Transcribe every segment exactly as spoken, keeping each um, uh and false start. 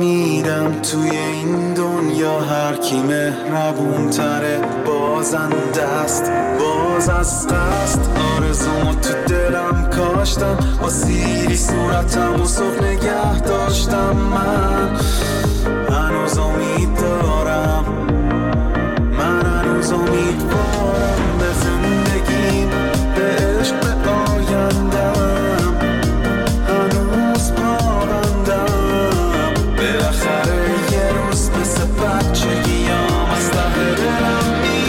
میرم توی این دنیا، هر کی مهربون تره بازنده است، باز از قصد آرزومو تو دلم کاشتم، با سیری صورتم و صبح نگه داشتم. من هنوز امید دارم، من هنوز امیدوارم به زندگیم، به عشق، به آیندم، هنوز پابندم. بالاخره یه روز مثل بچگیام از ته دلم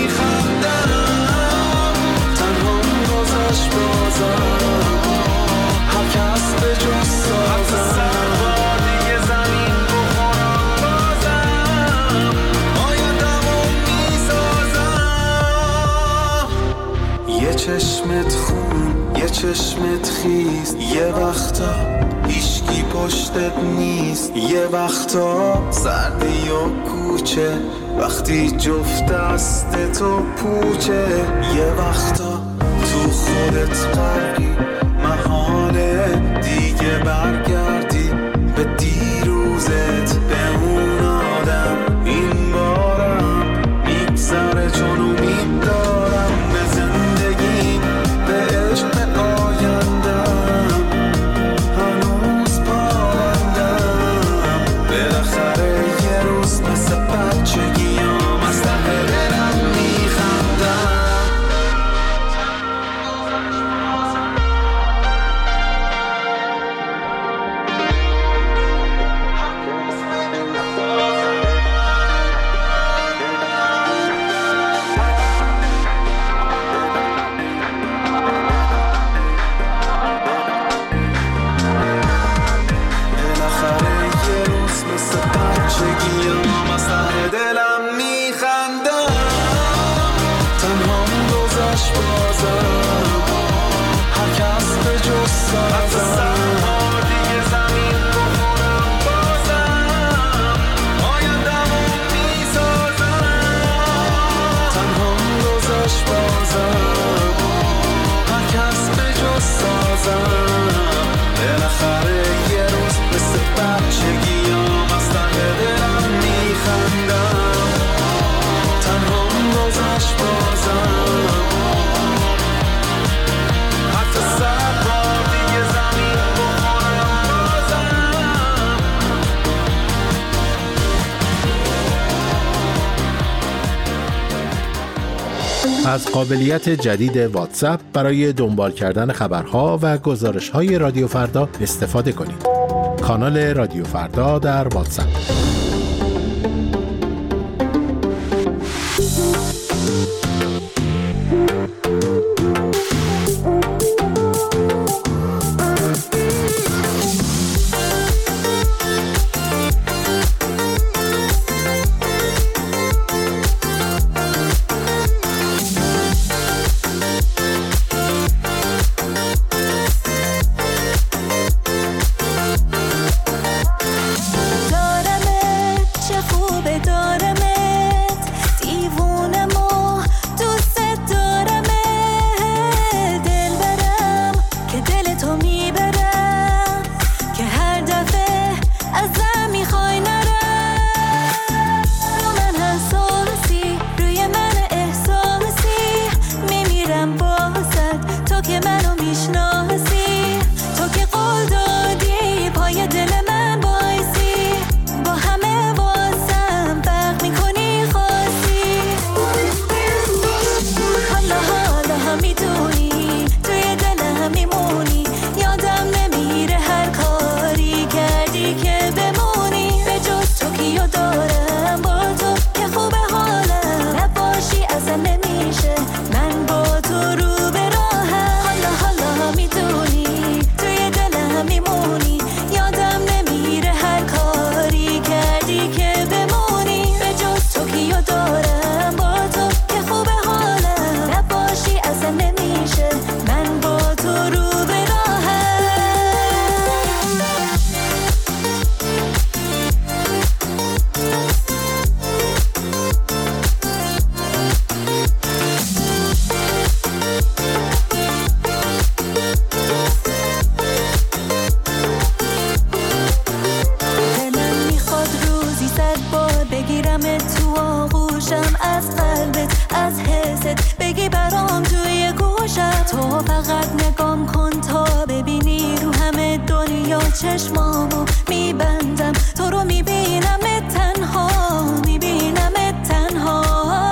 میخندم، تنهام گذشت بازم، هر کس به جز سازم، دیگه زمین بخورم بازم، آیندمو میسازم. یه چشمت خون، یه چشمت خیز، یه وقتا هیچکی پشتت نیست، یه وقتا سردی و کوچه وقتی جفت دست تو پوچه، یه وقتا تو خودت غرقی، محاله دیگه برگردی به دیروزت، به اون آدم. این بارم میگذره چون امید دارم به زندگیم، به عشق، به آیندم، هنوز پابندم. بالاخره یه روز مثل بچگیام از ته دلم میخندم. از قابلیت جدید واتساپ برای دنبال کردن خبرها و گزارش‌های رادیو فردا استفاده کنید. کانال رادیو فردا در واتساپ. دارمت چه خوبه دارمت، دیوونم چشمامو میبندم تو رو میبینم تنها میبینم تنها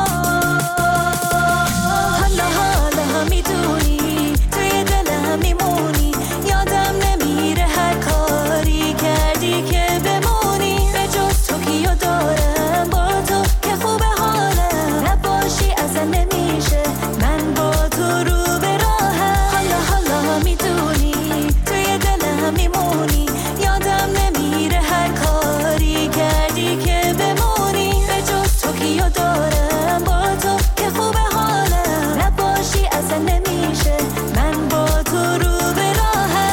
حالا حالا میدونی توی دلم میمونی یادم نمیره هر کاری کردی که بمونی به جز تو کیو دارم با تو که خوبه حالم نباشی اصلا نمیشه من با تو رو به راهم حالا حالا میدونی توی دلم میمونی یادم نمیره هر کاری کردی که بمونی به جز تو کیو دارم با تو که خوبه حالم نباشی اصلا نمیشه من با تو رو به راهم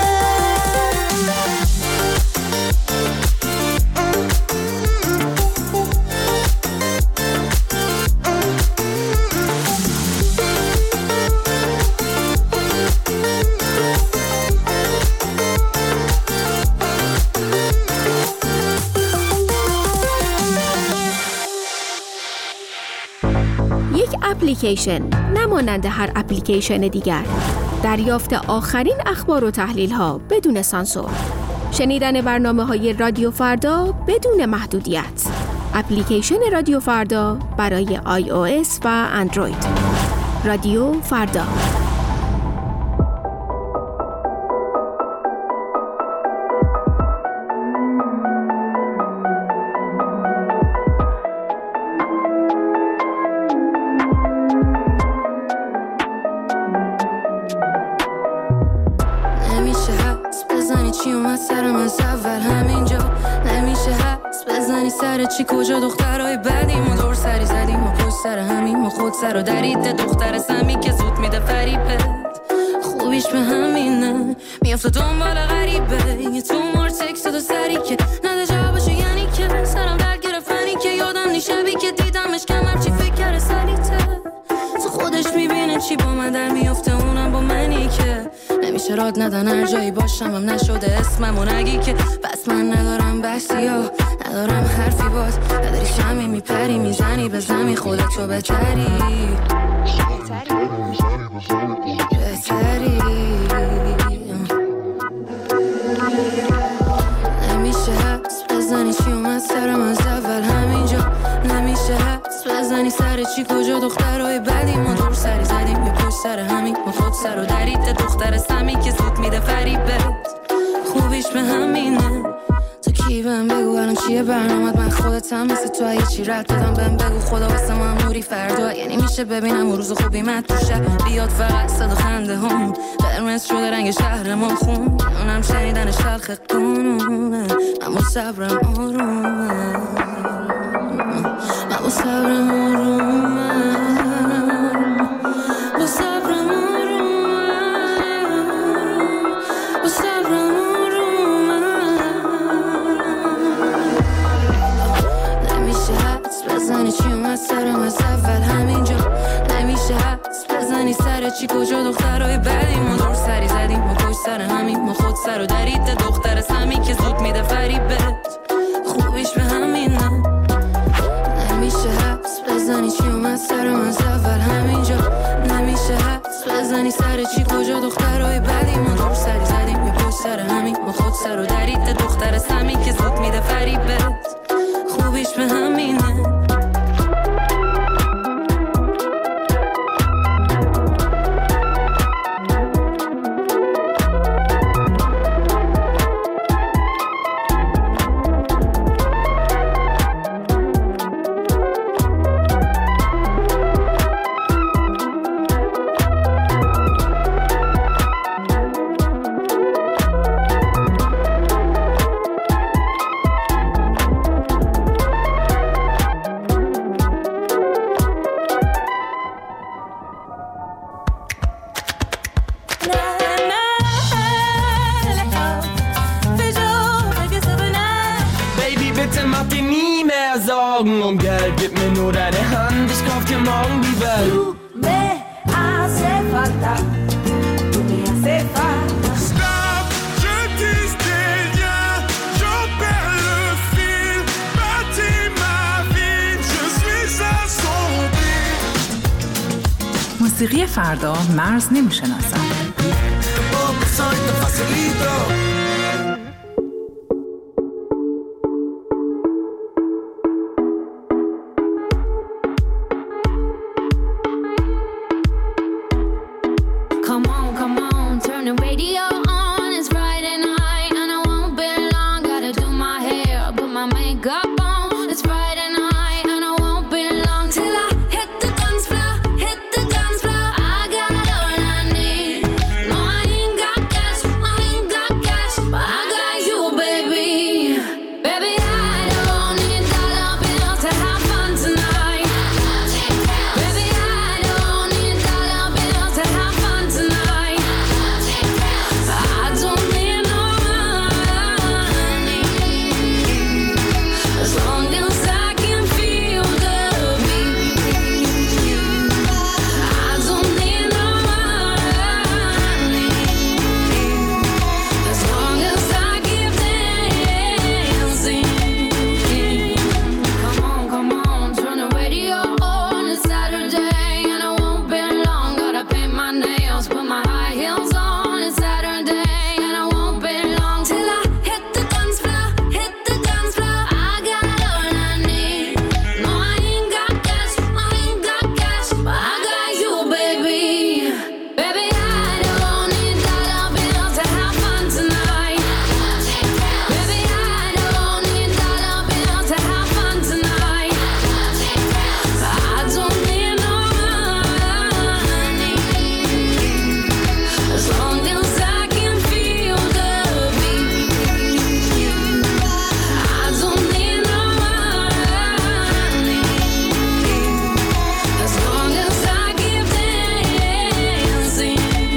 یک اپلیکیشن نمانند هر اپلیکیشن دیگر. دریافت آخرین اخبار و تحلیل ها بدون سانسور. شنیدن برنامه های رادیو فردا بدون محدودیت. اپلیکیشن رادیو فردا برای آی او اس و اندروید. رادیو فردا. نمیشه حس بزنی چی اومد سرم از اول همینجا نمیشه حس بزنی سر چی کجا دخترهای بدیم و دور سری زدیم و پشت سر همین و خود سر و درید دختر سمی که زود میده فریبت خوبیش به همینه میافته دنبال غریبه یه تو مار تکست دو سری که نده جوابشو یعنی که سرم درد گرفتنی که یادم نیشبی که دیدمش کمر چی فکر کرده سریته تو خودش میبینه چی با من در میافته اونم با منی که نمیشه راد ندن هر جایی باشم هم نشده اسمم و نگی که بس من ندارم بحثی ها ندارم حرفی باز نداری شمی میپری میزنی به زمین خودتو بهتری بهتری نمیشه حس بزنی چی اومد سرم از اول همینجا نمیشه حس بزنی سر چی کجا دخترهای بدی ما دور سری زدیم یه پشت سر همین ما خود سر و درید دختر سمی که زود میده فریبت خوبیش به همینه تو کی بهم بگو الان چیه برنامت من خودتم مثل تو اگه چی رد بدم بهم بگو خدا واسه من نوری فردا یعنی میشه ببینم روز خوبی من تو شهر بیاد فقط صدا خنده هم قرمز شده رنگ شهرمون خون اونم شنیدن شلخ قانونه من با صبرم آرومه من با صبرم آرومه با صبرم آرومه با صبرم آرومه نمیشه حدس بزنی چی اومد سرم از اول همینجا نمیشه حدس بزنی سر چی کجا دخترهای بدی ما دور سری زدیم ما پشت سر همین ما خود سر و درید دختر سمی که زود میده فریبت خوبیش به همینه نمیشه حدس بزنی چی اومد سرم از اول همینجا نمیشه حدس بزنی سر چی کجا دخترهای بدی ما دور سری زدیم یه پشت سر همین ما خود سر و درید دختر سمی که زود میده فریبت خوبیش به همینه Um Geld, gib mir nur deine Hand, ich kauf dir morgen die Welt. Tu me hace falta, tu me hace falta. Stop, je tisse des liens, j'en perds le fil. Bâtis ma vie, je suis assombri. موسیقی فردا مرز نمیشناسد. Oh, soy tu facilito. makeup on. It's Friday night and I won't be long till I hit the dance floor, hit the dance floor. I got all I need. No, I ain't got cash, I ain't got cash, but I got you, baby. Baby, I don't need dollar bills to have fun tonight. Baby, I don't need dollar bills to have fun tonight. I don't need no money, as long as I can feel the beat. I don't need no money, as long as I keep dancing. Come on, come on, turn the radio on. It's Saturday and I won't be long. Gotta paint my nails, put my high heels on. It's Saturday and I won't be long till I hit the dance floor, hit the dance floor. I got all I need. No, I ain't got cash, I ain't got cash, but I got you, baby. Baby, I don't need dollar bills to have fun tonight. Baby, I don't need dollar bills to have fun tonight. I don't need no money, as long as I can feel the beat. I don't need no money, as long as I keep dancing.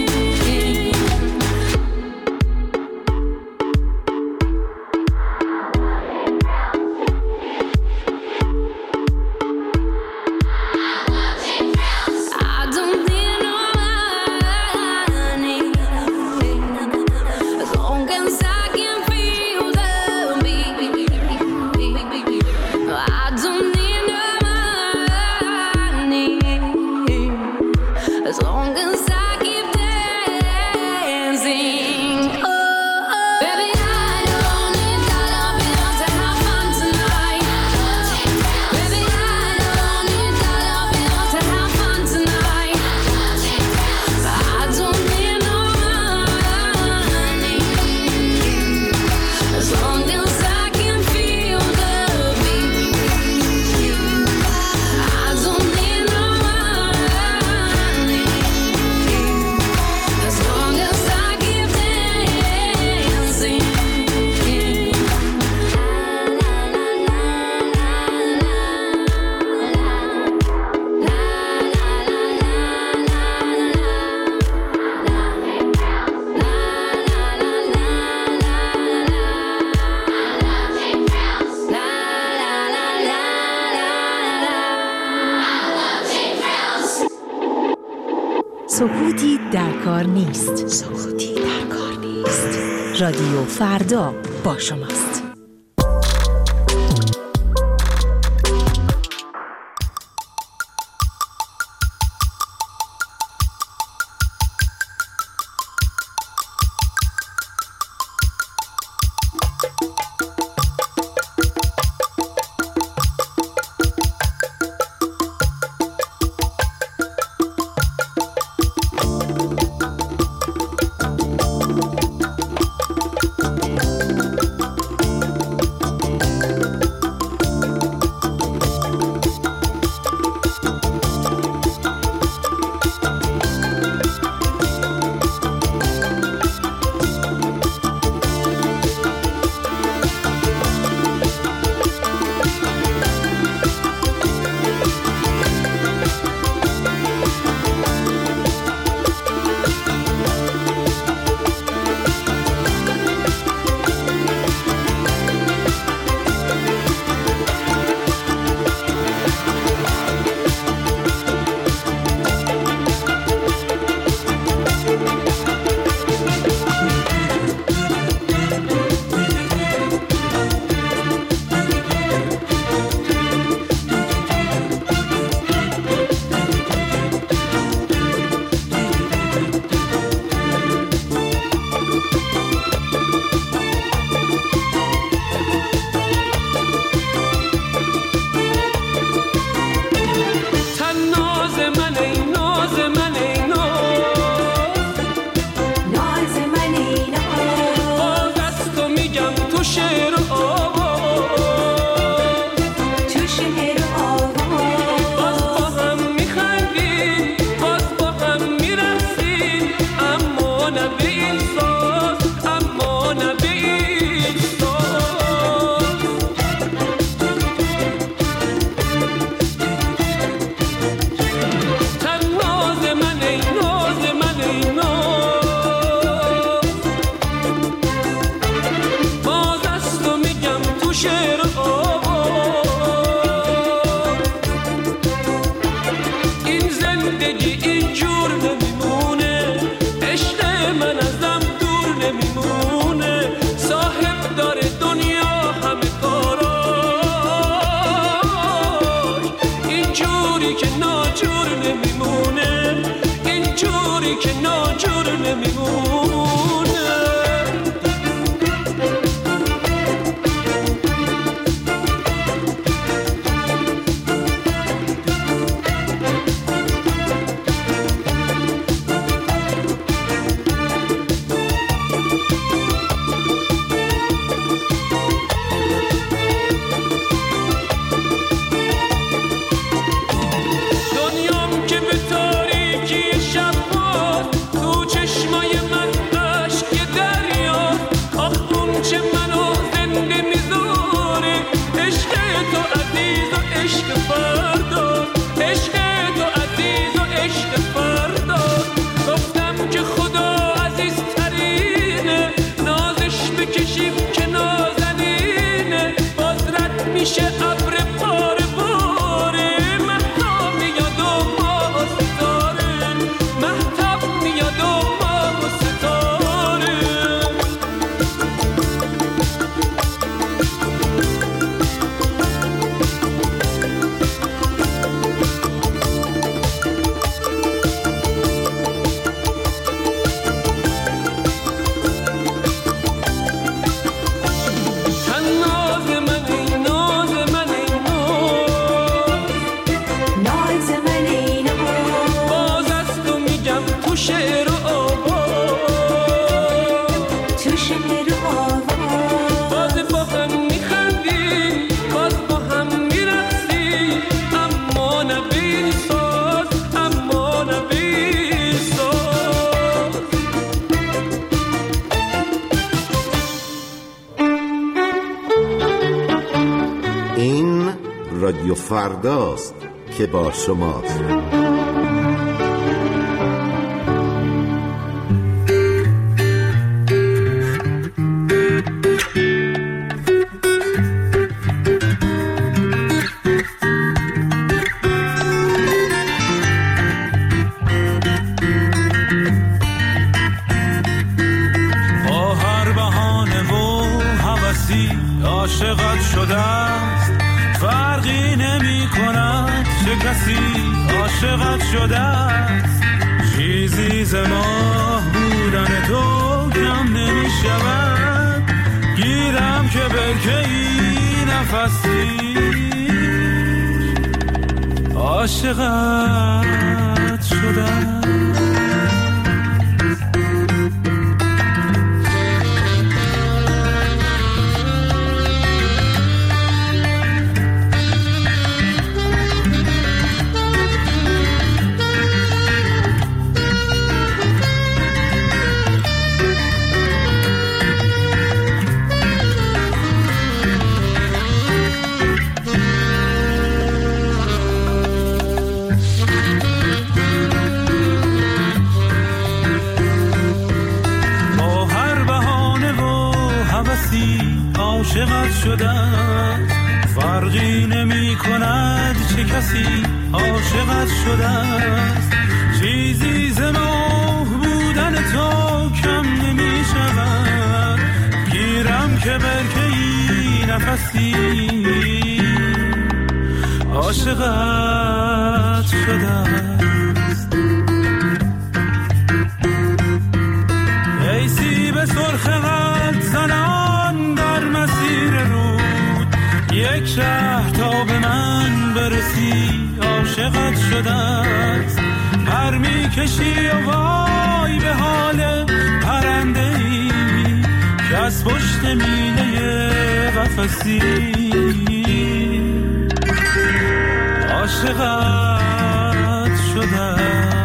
I don't need no money, as long as I can feel the beat. I don't need no money, as long as I keep dancing. Oh, baby, I don't need dollar bills to have fun tonight. Baby, I don't need dollar bills to have fun tonight. I don't need no money, as long as I can feel the beat. I don't need no money, as long as I keep dancing. سکوتی در کار نیست. سکوتی در کار نیست. رادیو فردا با شماست. تو عزیز و عشق فردا، عشق تو عزیز و عشق فردا. گفتم که خدا عزیزترینه، نازش بکشیم که نازنینه. باز رد میشه ابر پاره پاره، مهتاب میاد و ماه و ستاره، مهتاب میاد و ماه و ستاره. تن ناز من ای ناز من ای ناز، ناز من ای ناز، باز از تو میگم تو شعر و آواز، تو شعر و آواز. باز با هم میخندیم، باز با هم میرقصیم، اما نه بی ساز، اما نه بی ساز. این رادیو فرداست که با شماست. با هر بهانه و هوسی عاشقت شده است، فرقی نمی کند چه کسی عاشقت شده است. چیزی ز ماه بودن تو کم نمی شود، گیرم که برکه ای نفسی عاشقت شده است. با هر بهانه و هوسی عاشقت شده است، فرقی نمی کند چه کسی عاشقت شده است. چیزی ز ماه بودن تو کم نمی شود، گیرم که برکه ای نفسی عاشقت شده است. ای سیب سرخ قلب زنان در مسیر رود، یک شهر تا به من برسی عاشقت شده است. پر می کشی و وای به حال پرنده ای که از پشت مینه قفسی عاشقت شده است.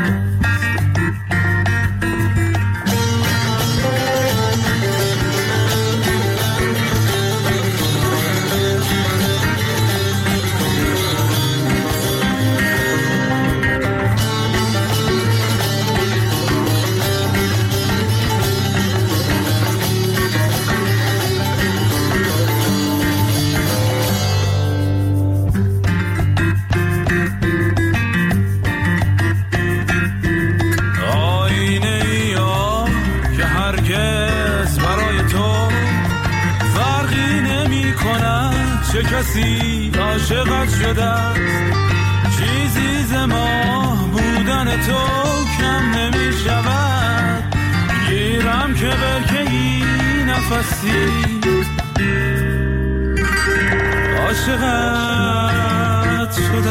چه کسی عاشقت شده است. چیزی ز ماه بودن تو کم نمی شود، گیرم که برکه ای نفسی عاشقت شده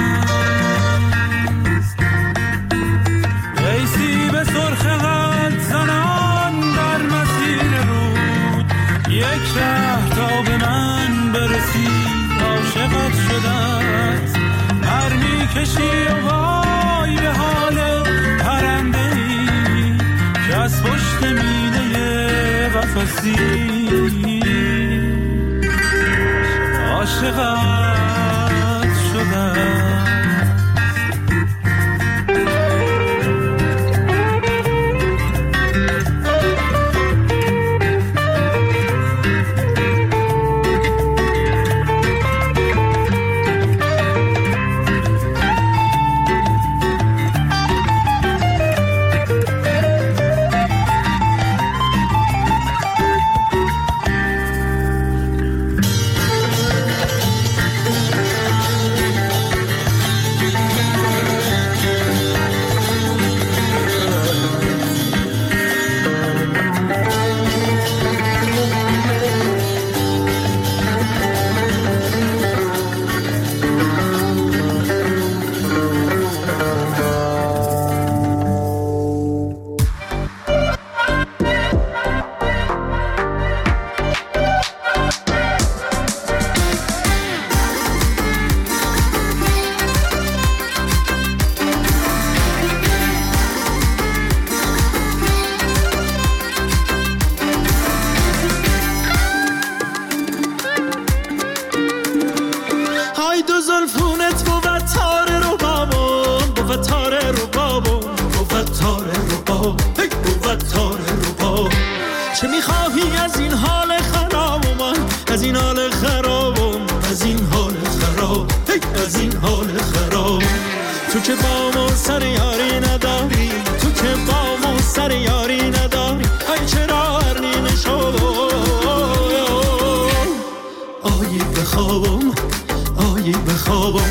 است. ای سیب سرخ قلب زنان در مسیر رود، یک شهر تا به من برسی عاشقت شده است. پر می کشی و وای به حال پرنده ای که از پشت مینه قفسی عاشقت شدم. چه میخواهی از این حال خراب و من از این حال خرابم از این حال خراب از این حال خراب تو که با ما سر یاری نداری تو که با ما سر یاری نداری ای چرا هرنی نشو آیی بخوابم آیی بخوابم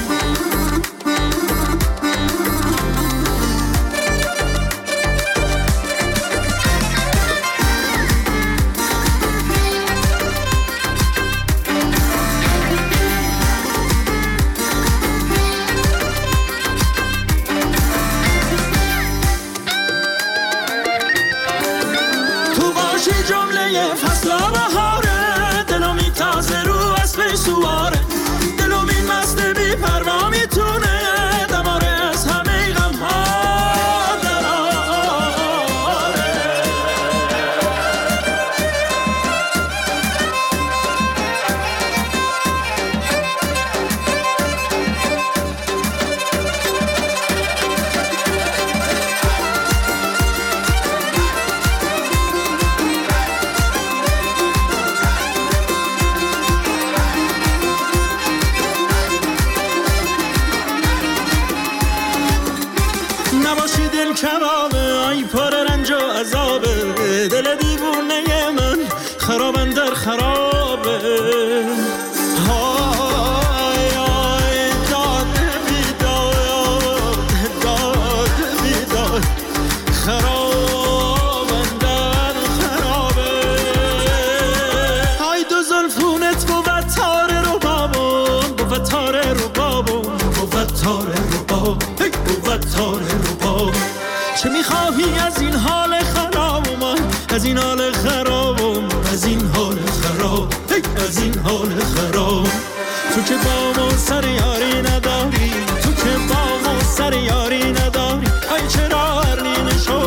چه میخواهی از این حال خراب و من از این حال خرابم از این حال خراب از این حال خراب تو که با ما سر یاری نداری تو که با ما سر یاری نداری ای چرا هرنی نشو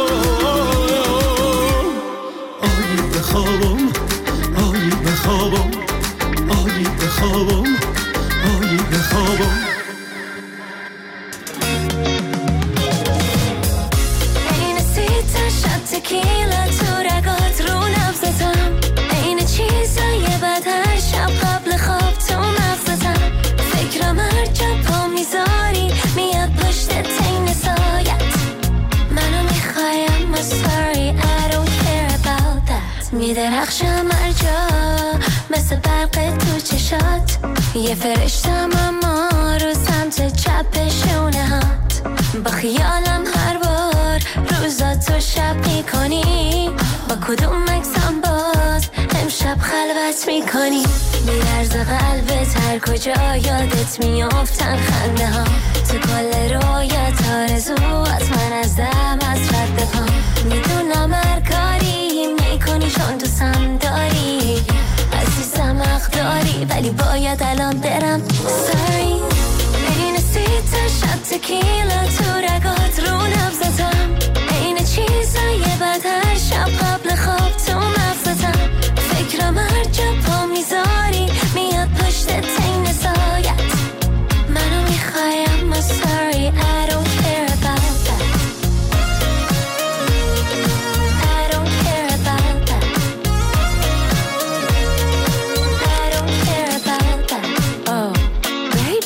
آیی بخوابم آیی بخوابم آیی بخوابم آیی بخوابم تکیلا تو رگات رو نبزتم این چیزای بد هر شب قبل خواب تو مغزتم فکرم هر جا پا میذاری میاد پشت تین سایت منو میخوایم I'm sorry I don't care about that میدرخشم هر جا مثل برق تو چشات یه فرشتم اما رو سمت چپ شونه هات با خیالم هر بار روزا تو شب میکنی با کدوم مکسم باز امشب خلوت میکنی بیرز قلبت هر کجا یادت میافتن خنده ها تو کل رویت آرزوات من از دم از رد پا میدونم هر کاری میکنی چون دوستم داری عزیزم حق داری ولی باید الان برم sorry این سیت شب تکیلا تو رگات رو نبزتم این چیزای بد هر شب قبل خواب تو مغزتم فکرم هر جا پا میذاری میاد پشت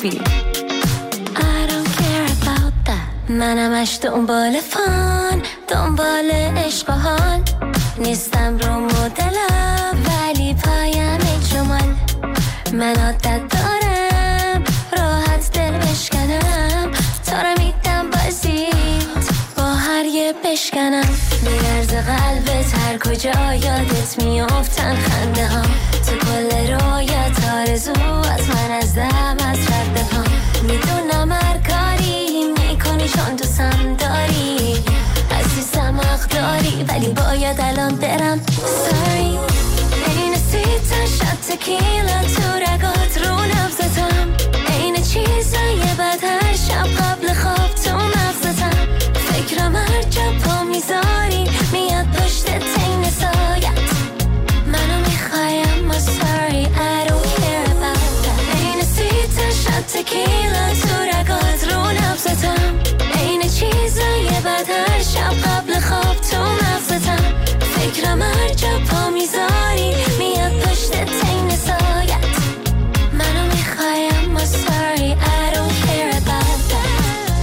معروفی. I don't care about that. منمش دنبال فان، دنبال عشق و حال، نیستم رو مدلم ولی پایم جمال. من عادت دارم راحت دل بشکنم، تا رو میدم بازیت با هر یه بشکنم. میرز قلبت هر کجا یادت میافتن خنده ها، تو کل رویت آرزو از من از دم از رد پا. میدونم هر کاری میکنی چون دوستم داری، عزیزم حق داری ولی باید الان برم. Sorry این سیتا شد تکیلا تو رگات رو نبزتم، این چیزای بد هر شب قبل خواب تو مغزتم. فکرم هر جا پا میذاری میاد پشت تین سایت، منو میخوایم ما sorry I don't care about that. این سیتا شد تکیلا تو رگات رو نبزتم، این چیزای بد هر شب قبل خواب تو مغزتم. فکرم هر جا پا میذاری میاد پشت تین سایت، منو میخوایم ما sorry I don't care about that.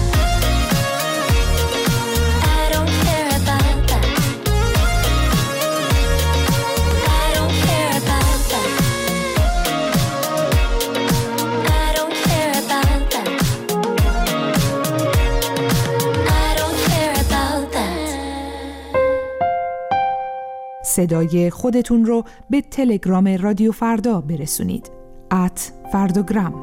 I don't care about that. I don't care about that. I don't care about that. I don't care about that. صدای خودتون رو به تلگرام رادیو فردا برسونید. ات فرداگرام.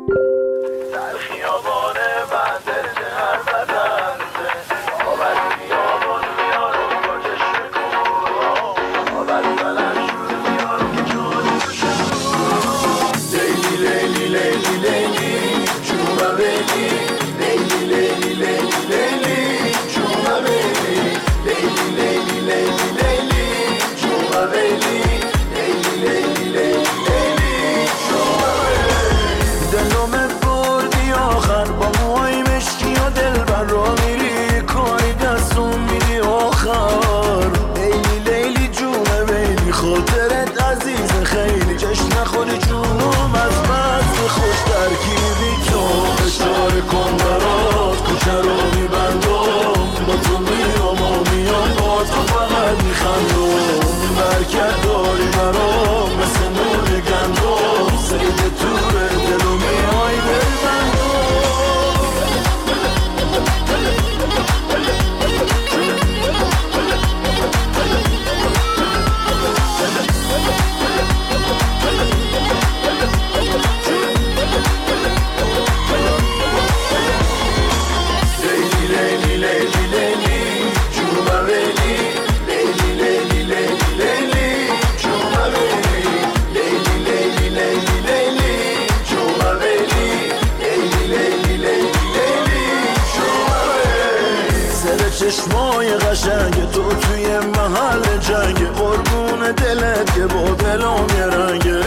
چشمای قشنگ تو توی محل جنگ، قربون دلت که با دلم یه رنگه،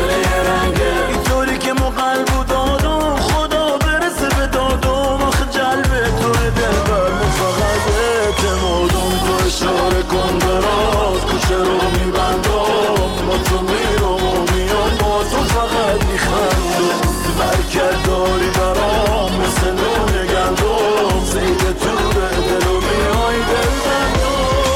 اینطوری که ما قلب و دادم خدا برسه به دادم. آخه جلب توی دلبر ما فقط اعتمادم، تو اشاره کن برات کوچه رو میبندم، با تو میرم و میام با تو فقط میخندم. برکت داری برام مثل نون گندم، زیده تو به دل و میای دل بندم.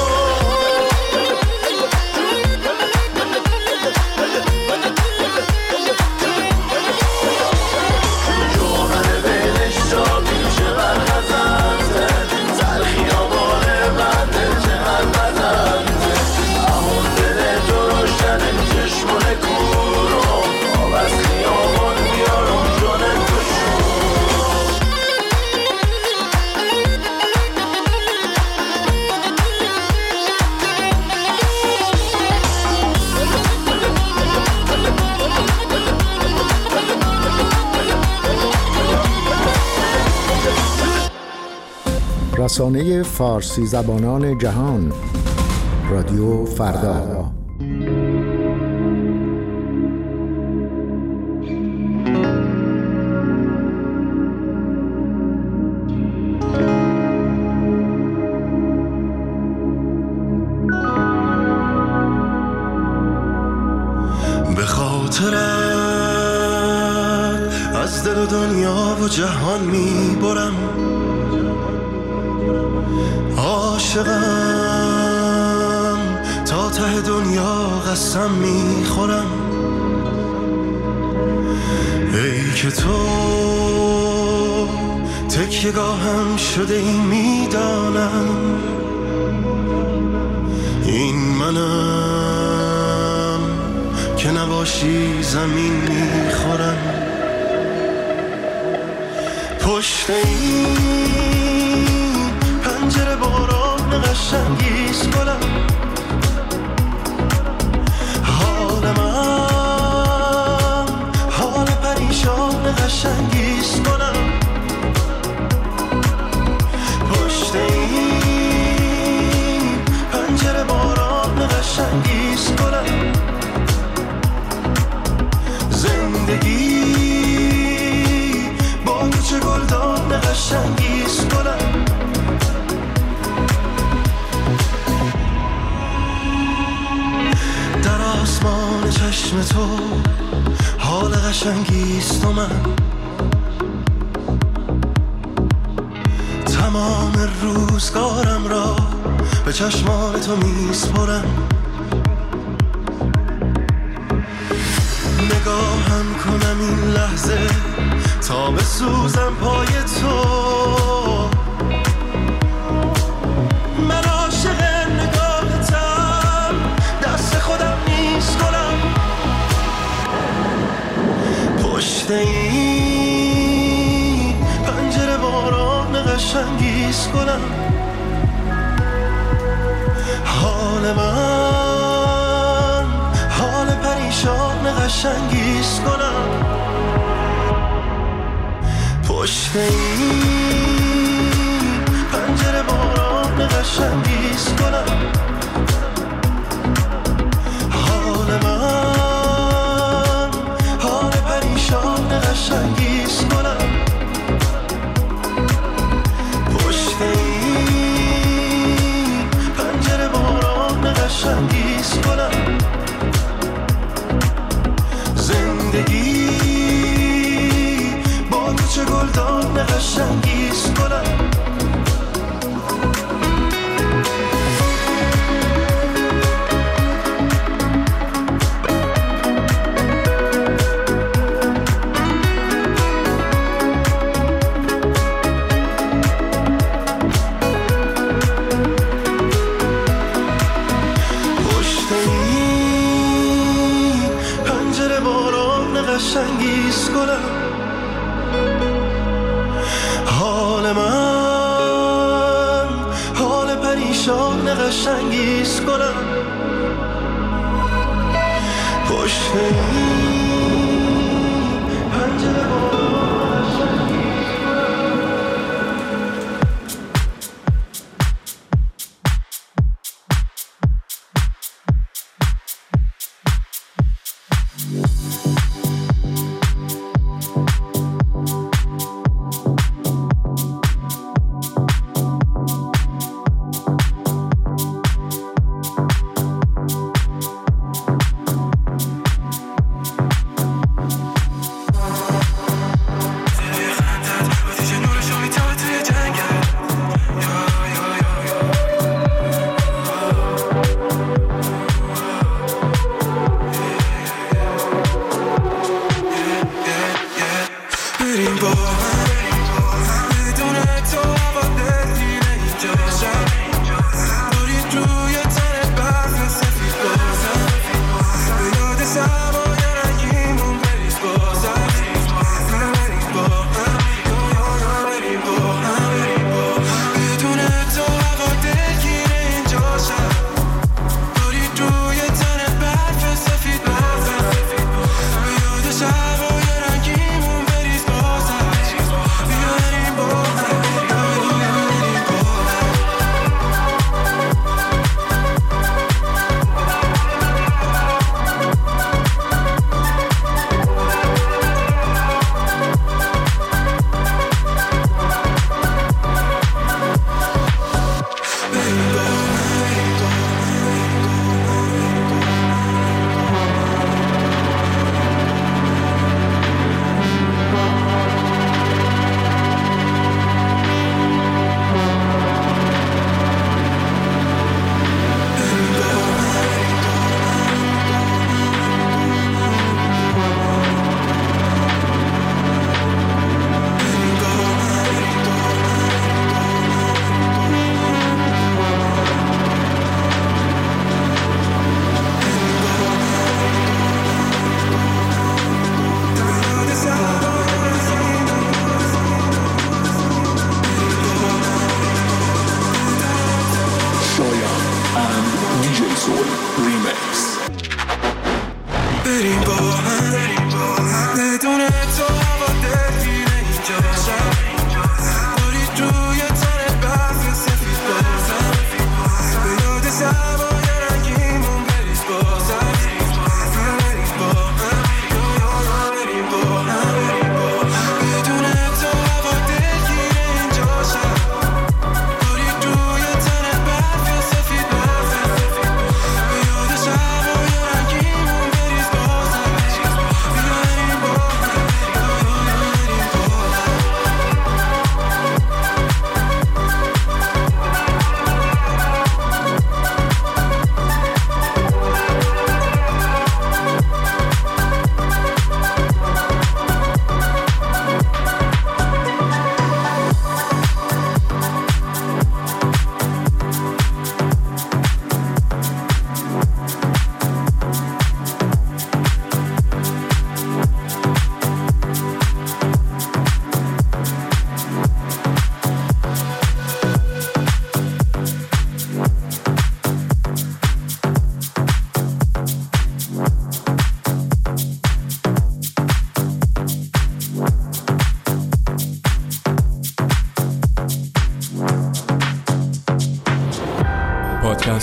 جوهر بینش شابی چقدر غزنده، سر خیابانه بنده چقدر بزنده، همون دل تو روشن چشمون کورم، آب از خیابان بیارم جون تو شورم. رسانه فارسی زبانان جهان رادیو فردا. به خاطرت از دل و دنیا و جهان میبرم، عاشقم تا ته دنیا قسم میخورم. ای که تو تکیه‌گاهم شده ای میدانم، این منم که نباشی زمین میخورم. پشت این پنجره باران قشنگیست گلم، حال من حال پریشان قشنگیست گلم. پشت این پنجره باران قشنگیست گلم، زندگی با تو چه گلدان قشنگیست گلم. در آسمان چشم تو حال قشنگیست و من تمام روزگارم را به چشمان تو میسپرم. نگاهم کنم این لحظه تا بسوزم پای تو، من عاشق نگاهتم، دست خودم نیست گلم. پشت این پنجره باران قشنگیست گلم، حال من حال پریشان قشنگیست گلم. پشت این پنجره باران قشنگیست گلم، حال من حال پریشان قشنگیست گلم. پشت این پنجره باران قشنگیست گلم، زندگی با تو چه گلدان قشنگیست گلم. پشت این پنجره باران قشنگیست گلم، حال من حال پریشان قشنگیست گلم. پشت این پنجره باران قشنگیست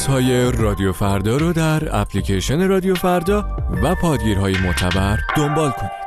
های رادیو فردا رو در اپلیکیشن رادیو فردا و پادگیرهای معتبر دنبال کنید.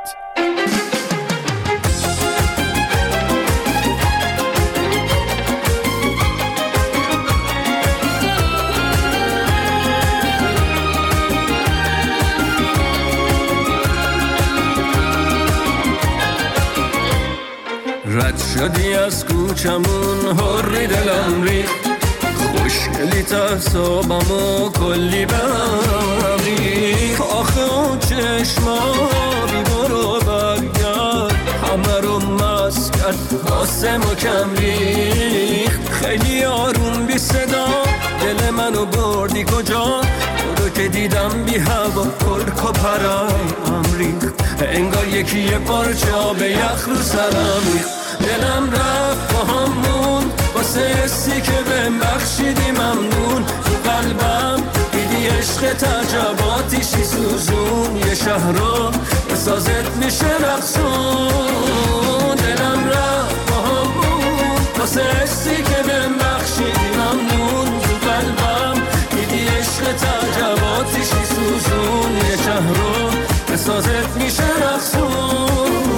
رد شدی از کوچمون هری دلم ریخت، خوشگلی تصابمو کلی بهم ریخت. آخه اون چشما بی برو برگرد همه رو مست کرد واسه ما کم ریخت. خیلی آروم بی صدا دل منو بردی کجا، تو رو که دیدم بی هوا کرک و پرم ریخت. انگار یکی یه پارچه آب یخ رو سرم ریخت. دلم رفت با همون واسه حسی که بهم بخشیدی ممنون. تو قلبم دیدی عشق تعجباتیشی سوزون، یه شهر رو به سازت میشه رقصون. دلم رفت با همون واسه حسی که بهم بخشیدی ممنون. تو قلبم دیدی عشق تعجباتیشی سوزون، یه شهر رو به سازت میشه رقصون.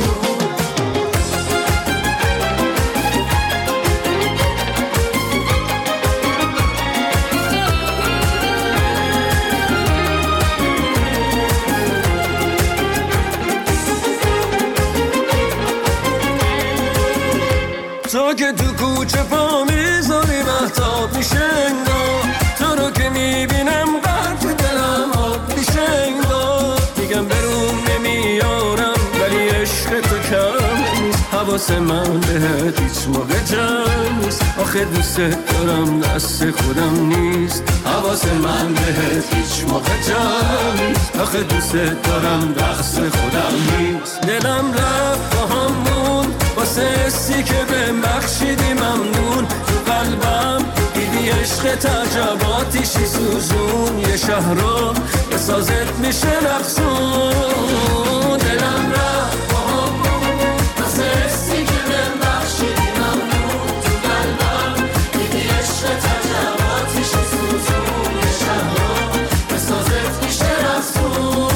تو که تو کوچه پا میذاری مهتاب میشه انگار، تو رو که میبینم قلب دلم آب میشه انگار. میگم بروم نمیارم ولی عشق تو کم نیست، حواس من بهت هیچ موقع جمع نیست. آخه دوست دارم دست خودم نیست، حواس من بهت هیچ موقع جمع نیست. آخه دوست دارم دست خودم نیست. دلم رفت با همون واسه حسی که بهم بخشیدی ممنون. تو قلبم دیدی عشق تعجباتیشی سوزون، یه شهر رو به سازت میشه رقصون. دلم رفت با همون واسه حسی که بهم بخشیدی ممنون. تو قلبم دیدی عشق تعجباتیشی سوزون، یه شهر رو به سازت میشه رقصون.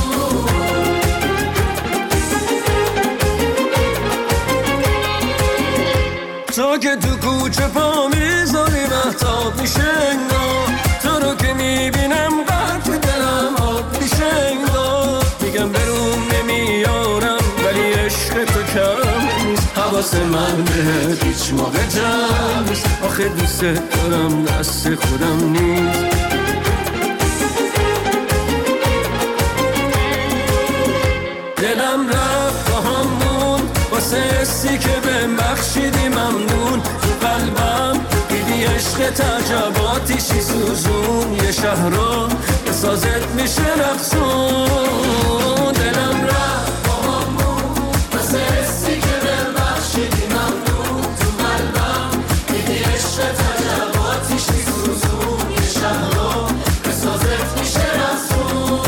تو که تو کوچه پا میذاری مهتاب میشه انگار، تو رو که میبینم قلب دلم آب میشه انگار. میگم بروم نمیارم ولی عشق تو کم نیست، حواس من بهت هیچ موقع جمع نیست. آخه دوست دارم دست خودم نیست. دلم رفت با همون واسه حسی که بهم بخشیدی ممنون. تو قلبم دیدی عشق تعجباتیشی سوزون، یه شهر رو به سازت میشه رقصون. دلم رفت با همون واسه حسی که بهم بخشیدی ممنون. تو قلبم دیدی عشق تعجباتیشی سوزون، یه شهر رو به سازت میشه رقصون.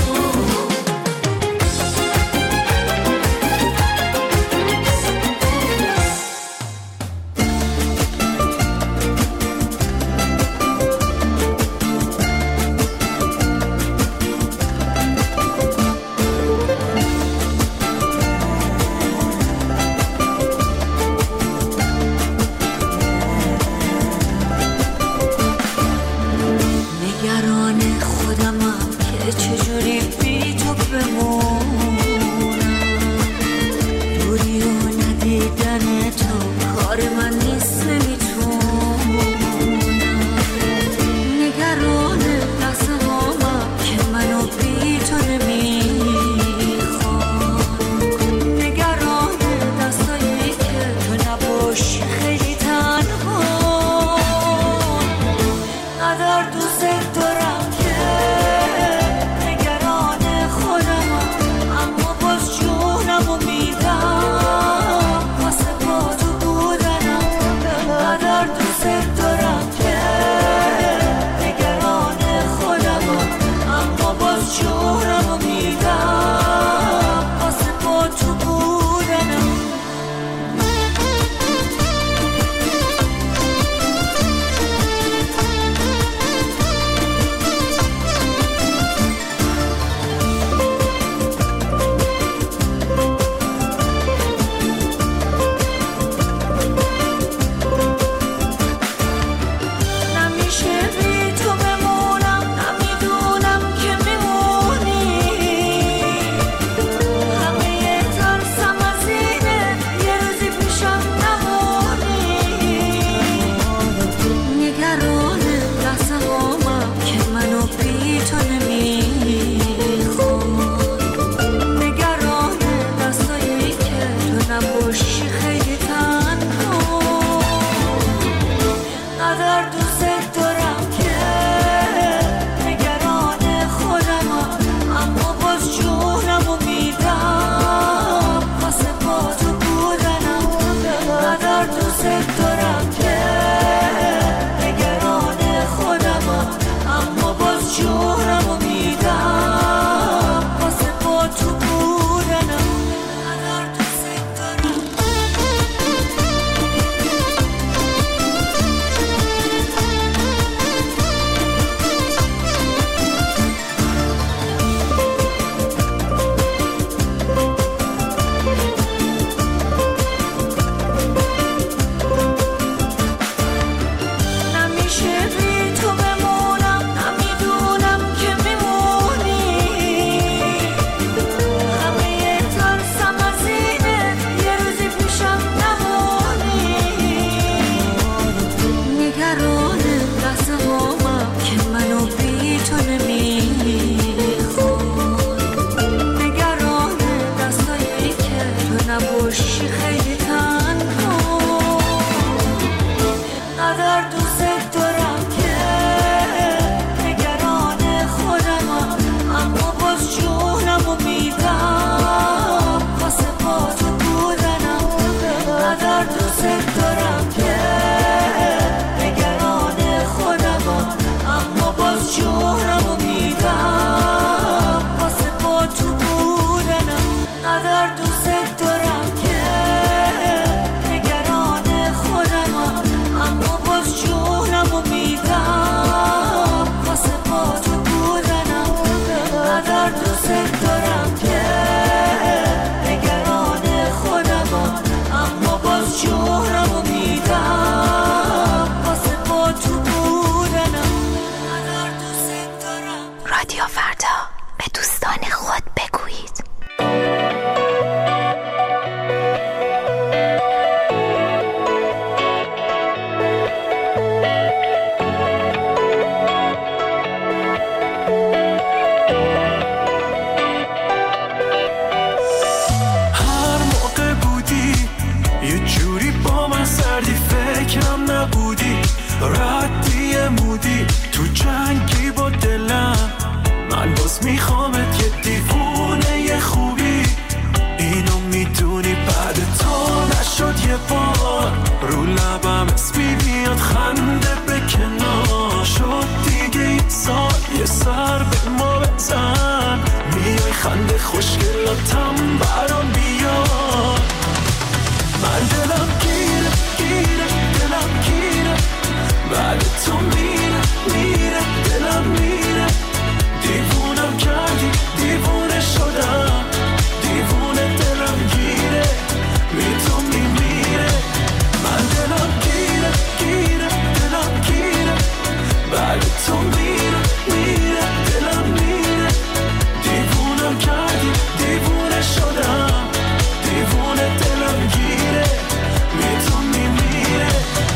ردی مودی تو جنگی با دلم، من باز میخوامت یه دیوونه یه خوبی، اینو میدونی بعد تو نشد یه بار، رو لبم اسمی میاد خنده به کنار، شد دیگه این سال یه سر به ما بزن، میای خنده خوشگلاتم برام بیار، من دلم گیره گیره دلم گیره، بعد تو میره میره دلم میره، دیوونم کردی دیوونه شدم، دیوونه دلم گیره بی تو میمیره، من دلم گیره گیره دلم گیره، بعد تو میره میره دلم میره، دیوونم کردی دیوونه شدم، دیوونه دلم گیره بی تو میمیره.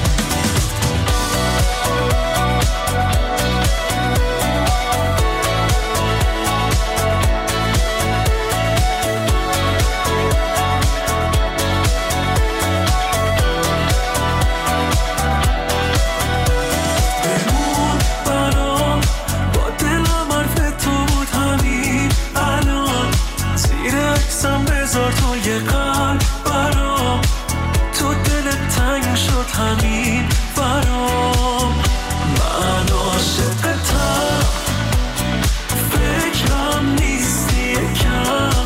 بذار تو یه قلب برام، تو دلت تنگ شد همین برام، من عاشقتم فکرم نیستی یکم،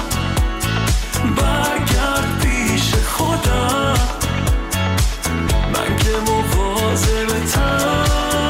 برگرد پیش خودم من که مواظبتم،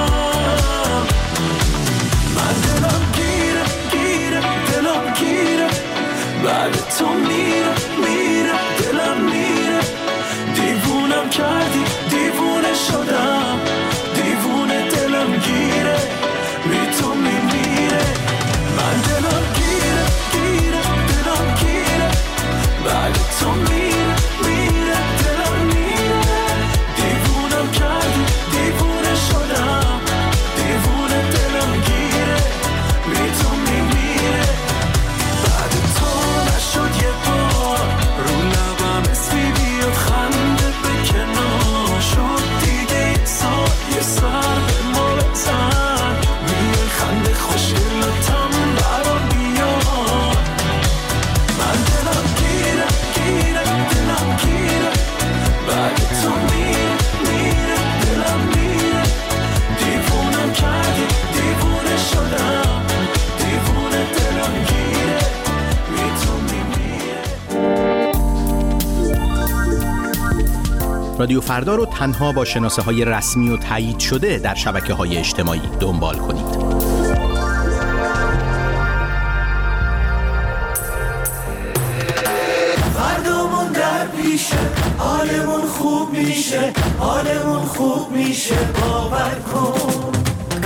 من دلم گیره گیره دلم گیره، بعد تو میره میره دلم میره، دیوونم کردی دیوونه شدم، دیوونه دلم گیره بی تو میمیره، من دلم گیره گیره دلم گیره، بعد تو میره میره دلم میره، دیوونم کردی دیوونه شدم، دیوونه دلم گیره بی تو میمیره، بعد تو نشد یه بار، رو لبم اسمی بیاد خنده به کنار، شد دیگه این سال یه سر به ما بزن، میای خنده خوشگلاتم برام بیار، من دلم گیره گیره دلم گیره، بعد تو میره میره دلم میره، دیوونم کردی دیوونه شدم، دیوونه دلم گیره بی تو میمیره. رادیو فردا رو تنها با شناسه های رسمی و تایید شده در شبکه های اجتماعی دنبال کنید. فردامون در پیشه، حالمون خوب میشه، حالمون خوب میشه، باور کن.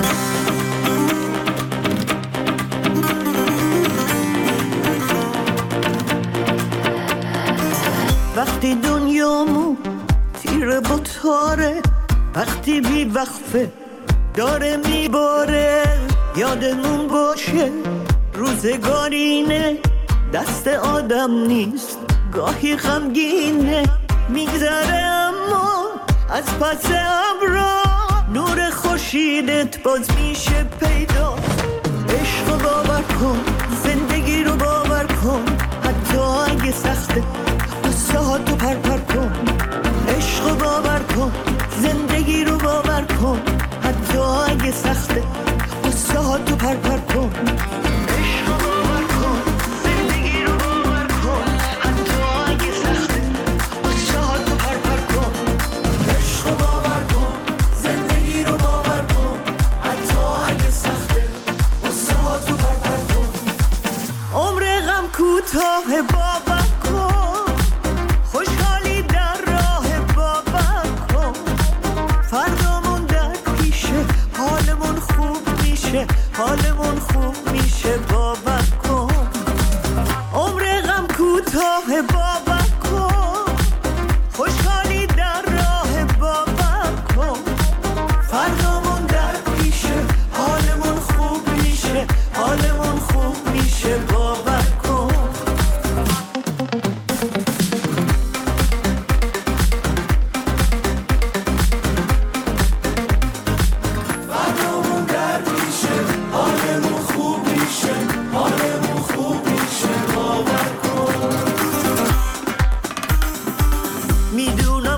وقتی دنیامون تیره با تاره، وقتی بی وقفه داره میباره، یادمون باشه روزگارینه، دست آدم نیست گاهی غمگینه، میگذره اما از پس ابرا نور خورشیدت باز میشه پیدا، عشق رو باور کن، زندگی رو باور کن، حتی اگه سخته قصه ها تو پر پر کن، عشق رو باور کن، زندگی رو باور کن، حتی اگه سخته قصه ها تو پر پر کن، عشق رو باور کن، زندگی رو باور کن، حتی اگه سخته قصه ها تو پر پر کن، عشق رو باور کن، زندگی رو باور کن، حتی اگه سخته قصه ها تو پر پر کن، عمر غم کوتاه باور کن، خوشحالی در راه باور کن، فردامون در پیشه، حالمون خوب میشه، حالمون خوب میشه، باور کن، عمر غم کوتاه باور کن، خوشحالی در راه باور کن، فردامون در پیشه، حالمون خوب میشه، حالمون خوب میشه، باور کن.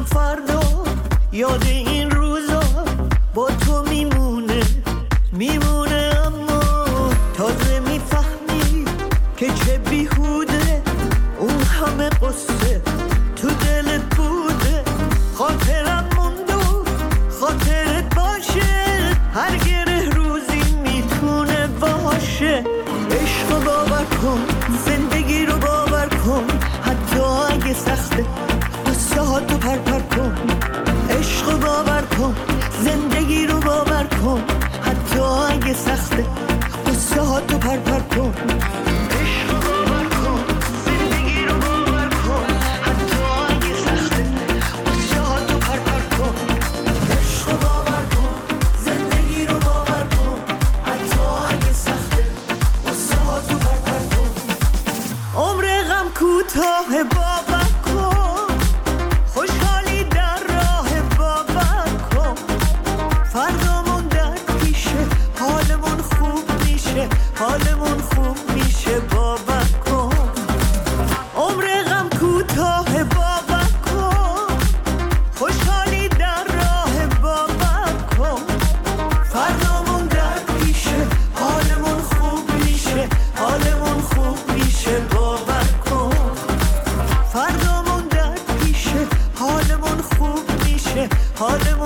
فردا یاد این روزا با تو میمونه میمونه، اما تازه میفهمی که چه بیهوده اون همه قصه تو دلت بوده. خاطرم موندو خاطرت باشه، هر گره روزی میتونه باشه. عشق باور کن، زندگی رو باور کن، حتی اگه سخته قصه ها تو پر پر کن. عشق باور کن، زندگی رو باور کن، حتی اگه سخته قصه ها تو پر پر کن. عشق باور کن، زندگی رو باور کن، حتی اگه سخته قصه ها تو پر پر کن. عشق باور کن، زندگی رو باور کن، حتی اگه سخته قصه ها تو پر پر کن. عمر غم کوتاه باور کن، خوشحالی در راه باور کن. فردامون در پیشه، حالمون خوب میشه، حالمون خوب میشه، باور کن. عمر غم کوتاه باور کن، خوشحالی در راه باور کن. فردامون در پیشه، حالمون خوب میشه، حالمون خوب میشه، باور کن. فردامون در پیشه، حالمون خوب میشه، حالمون